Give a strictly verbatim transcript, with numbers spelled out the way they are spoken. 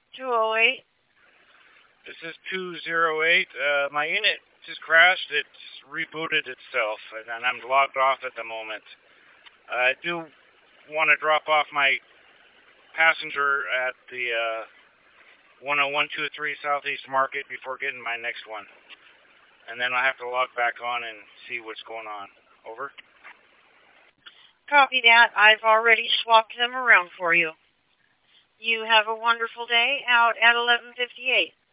two oh eight. This is two oh eight. Uh, my unit just crashed. It's rebooted itself, and I'm logged off at the moment. I do want to drop off my passenger at the uh, one oh one two three Southeast Market before getting my next one. And then I'll have to log back on and see what's going on. Over. Copy that. I've already swapped them around for you. You have a wonderful day out at eleven fifty-eight.